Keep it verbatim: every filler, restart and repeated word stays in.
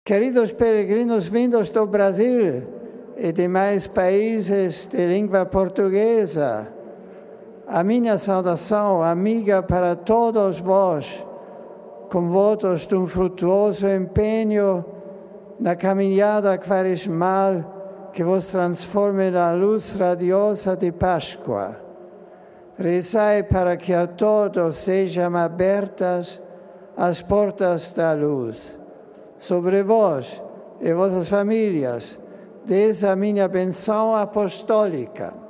Queridos peregrinos vindos do Brasil e demais países de língua portuguesa, a minha saudação amiga para todos vós, com votos de um frutuoso empenho na caminhada quaresmal que vos transforme na luz radiosa de Páscoa. Rezai para que a todos sejam abertas as portas da luz. Sobre vós e vossas famílias, desde a minha benção apostólica.